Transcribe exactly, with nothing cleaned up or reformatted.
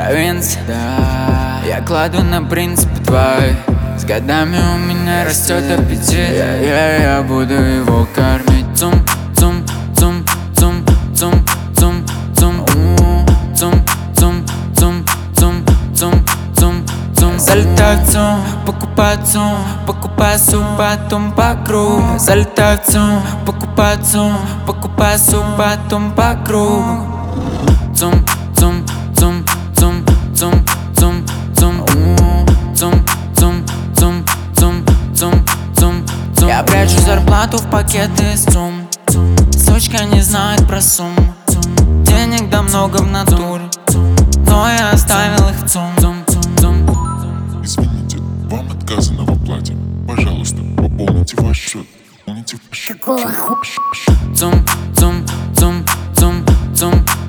провинции, да. Я кладу на принципы твои. С годами у меня растет аппетит. Я, я, я буду его кормить. Цум, цум, цум, цум, цум, цум, цум, цум, цум, цум, цум, цум, цум, цум. Залетаю в цум, покупаю цум, покупаю суп, потом по кругу. Залетаю в цум, покупаю цум, покупаю суп, потом по кругу. Цум, цум, цум, цум, цум, цум, цум, цум, цум, цум, цум, цум, цум, цум. Я прячу зарплату в пакеты из цум. Сучка не знает про сумму. Денег да много в натуре, но я оставил их в цум. Извините, вам отказано в оплате. Пожалуйста, пополните ваш счет. Пополните ваш счет. Цум, цум, цум, цум, цум.